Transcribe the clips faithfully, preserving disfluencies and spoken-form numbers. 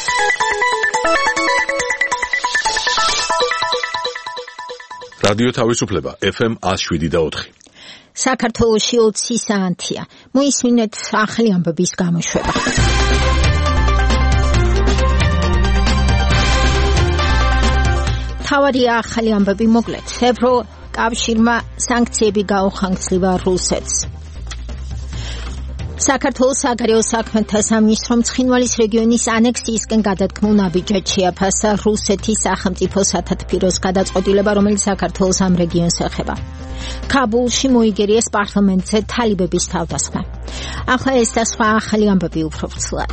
რადიო თავისუფლება ეფ ემ one oh seven და four. საქართველოში ოცი საათია. მოისმინეთ ახალი ამბების გამოშვება. თავარია ახალი ამბები მოკლედ. ევროკავშირმა სანქციები გაუხანგცლივა რუსეთს. საქართველოს საგარეო საქმეთა სამინისტრომ ცხინვალის რეგიონის ანექსიისკენ გადადგმულ ნაბიჯად შეაფასა რუსეთის სახელმწიფო სათათბიროს გადაწყვეტილება, რომელიც საქართველოს ამ რეგიონს ეხება. ქაბულში მოიგერიეს პარლამენტზე თალიბების თავდასხმა. ახლა ეს და სხვა ახალი ამბები უფრო ფრთლად.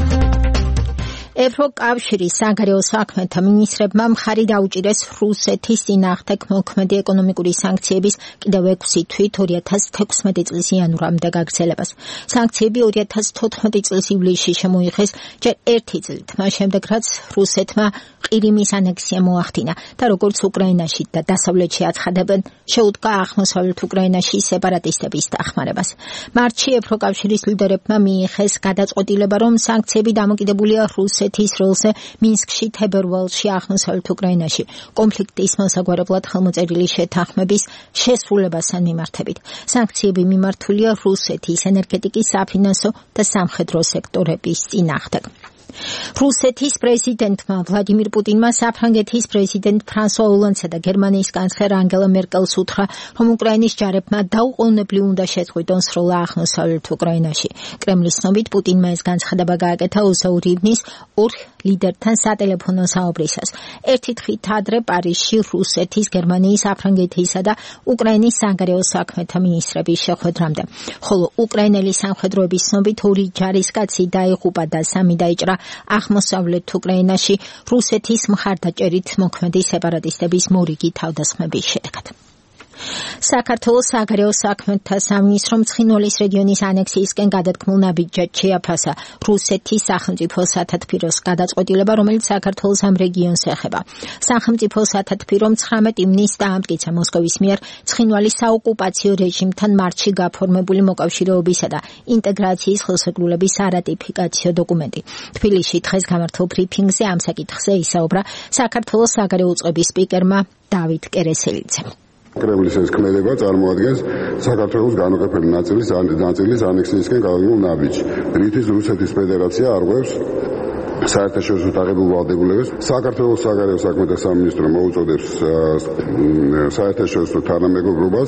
ევროკავშირის საგარეო საქმეთა მინისტრებმა მხარი დაუჭირეს რუსეთის წინააღმდეგ მოქმედი ეკონომიკური სანქციების კიდევ ექვსი თვით ორი ათას თექვსმეტი წლის იანვრამდე გაგრძელებას. სანქციები ორი ათას თოთხმეტი წლის ივლისში შემოიღეს ჯერ ერთი წლით, მას შემდეგ რაც რუსეთმა ყირიმის ანექსია მოახდინა და როგორც უკრაინაში და დასავლეთში აცხადებენ, შეუდგა აღმოსავლეთ უკრაინაში სეპარატისტების დახმარებას. მარტში ევროკავშირის ლიდერებმა მიიღეს გადაწყვეტილება, რომ სანქციები დამოკიდებულია რუსეთის როლზე მინსკში, თებერვალში, აღმოსავლეთ უკრაინაში კონფლიქტის მოსაგვარებლად ხელმოწერილი შეთანხმების შესრულებასთან მიმართებით. სანქციები მიმართულია რუსეთის ენერგეტიკის, საფინანსო და სამხედრო სექტორების წინააღმდეგ. რუსეთის პრეზიდენტმა ვლადიმირ პუტინმა საფრანგეთის პრეზიდენტ ფრანსუა ოლანდსა და გერმანიის კანცლერ ანგელა მერკელს უთხრა, რომ უკრაინის ჯარებმა დაუყოვნებლივ უნდა შეწყვიტონ სროლა აღმოსავლეთ უკრაინაში. კრემლის ცნობით პუტინმა ეს განცხადება გააკეთა ოცდაორი ივნის ორ ლიდერთან სატელეფონო საუბრისას. ერთი თვით ადრე პარიზში რუსეთის, გერმანიის, საფრანგეთისა და უკრაინის საგარეო საქმეთა მინისტრების შეხვედრამდე. ხოლო უკრაინელი სამხედროების ცნობით ორი ჯარისკაცი დაიღუპა და სამი დაიჭრა აღმოსავლეთ უკრაინაში რუსეთის მხარდაჭერით მოქმედი სეპარატისტების მორიგი თავდასხმების შედეგად. საქართველოს საგარეო საქმეთა სამინისტრომ ცხინვალის რეგიონის ანექსიისკენ გადადგმულ ნაბიჯად შეაფასა რუსეთის სახელმწიფო სათათბიროს გადაწყვეტილება, რომელიც საქართველოს ამ რეგიონს ეხება. სახელმწიფო სათათბირომ ცხრამეტ ივნის დაამტკიცა მოსკოვის მიერ ცხინვალის საოკუპაციო რეჟიმთან მარტში გაფორმებული მოკავშირეობისა და ინტეგრაციის ხელშეკრულების არატიფიკაციო დოკუმენტი. თბილისში დღეს გამართულ ბრიფინგზე ამ საკითხზე ისაუბრა საქართველოს საგარეო უწყების სპიკერმა დავით კერესელიძემ. კრემლის ეს ქმედება წარმოადგენს საქართველოს განუყოფელი ნაწილის ნაწილის ანექსიისკენ გადადგმულ ნაბიჯს, რითიც რუსეთის ფედერაცია არღვევს საერთაშორისო დაღებულ ვალდებულებას. საქართველოს საგარეო საქმეთა სამინისტრო მოუწოდებს საერთაშორისო თანამეგობრობას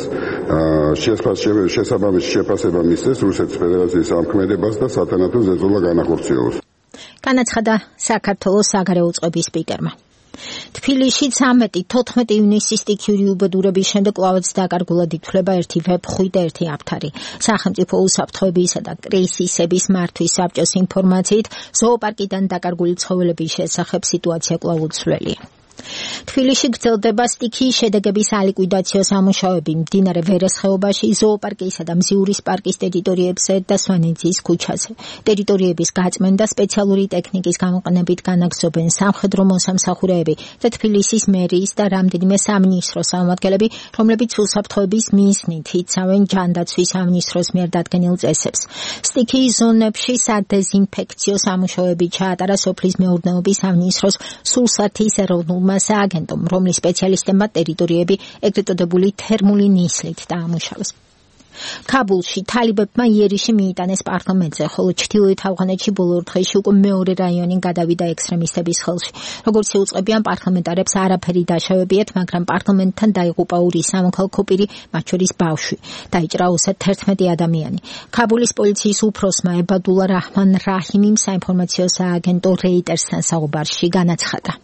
შესაბამისი შეფასება მისცეს რუსეთის ფედერაციის ამ ქმედებას და სათანადო ზეწოლა განახორციელოს. განაცხადა საქართველოს საგარეო უწყების სპიკერმა. თბილისში ცამეტი თოთხმეტი ივნისის სტიქიური უბედურების შემდეგ კვლავაც დაკარგულად ითვლება ერთი ვებხვი და ერთი აფთარი. სახელმწიფო უსაფრთხოებისა და კრიზისების მართვის საბჭოს ინფორმაციით, ზოოპარკიდან დაკარგული ცხოველების შესახებ სიტუაცია კვლავ უცვლელია. თბილისში გრძელდება სტიქიის შედეგების ალიკვიდაციო სამუშაოები მდინარე ვერეს ხეობაში, ზოოპარკისა და მზიურის პარკის ტერიტორიებზე და სვანეთის ქუჩაზე. ტერიტორიების გაწმენდა სპეციალური ტექნიკის გამოყენებით განაგრძობენ სამხედრო მოსამსახურეები და თბილისის მერიის და რამდენიმე სამინისტროს წარმომადგენლები, რომლებიც უსაფრთხოების მიზნით იცავენ ჯანდაცვის სამინისტროს მიერ დადგენილ წესებს. სტიქიის ზონებში სადეზინფექციო სამუშაოები ჩაატარა სოფლის მეურნეობის სამინისტროს სულსათის ეროვნულმა სააგენტომ, რომლის სპეციალისტებმა ტერიტორიები ეგრეთ წოდებული თერმული ნისლით დაამუშავეს. ქაბულში თალიბებმა იერიში მიიტანეს პარლამენტზე, ხოლო ჩრდილოეთ ავღანეთში ბოლო ორ დღეში უკვე მეორე რაიონი გადავიდა ექსტრემისტების ხელში. როგორც შეუწყებიან პარლამენტარებს არაფერი დაშავებიათ, მაგრამ პარლამენტთან დაიღუპა ორი სამოქალაქო პირი, მათ შორის ბავშვი. დაიჭრა ოცდათერთმეტი ადამიანი. ქაბულის პოლიციის უფროსმა ებადულა რაჰმან რაჰიმიმ საინფორმაციო სააგენტო რეიტერსთან საუბარში განაცხადა.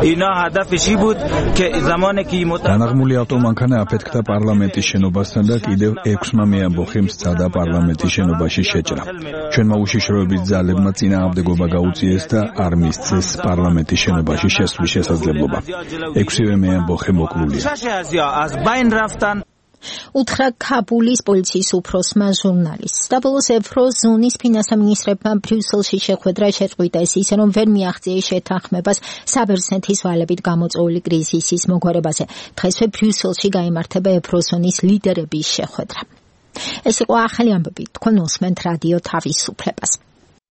განაღმული ავტომანქანა აფეთქდა პარლამენტის შენობასთან და კიდევ ექვსმა მეამბოხემ სცადა პარლამენტის შენობაში შეჭრა. ჩვენმა უშიშროების ძალებმა წინააღმდეგობა გაუწიეს და არ მისცეს პარლამენტის შენობაში შესვლის შესაძლებლობა. ექვსივე მეამბოხე მოკლულია. უთხრა ქაბულის პოლიციის უფროსმა ჟურნალისტს. და ბოლოს ევროზონის ფინანსამინისტრებმა ბრიუსელში შეხვედრა შეწყვიტეს ისე, რომ ვერ მიაღწიეს შეთანხმებას საბერძნეთის ვალებით გამოწვეული კრიზისის მოგვარებაზე. დღესვე ბრიუსელში გაიმართება ევროზონის ლიდერების შეხვედრა. ეს იყო ახალი ამბები. თქვენ უსმენთ რადიო თავისუფლებას.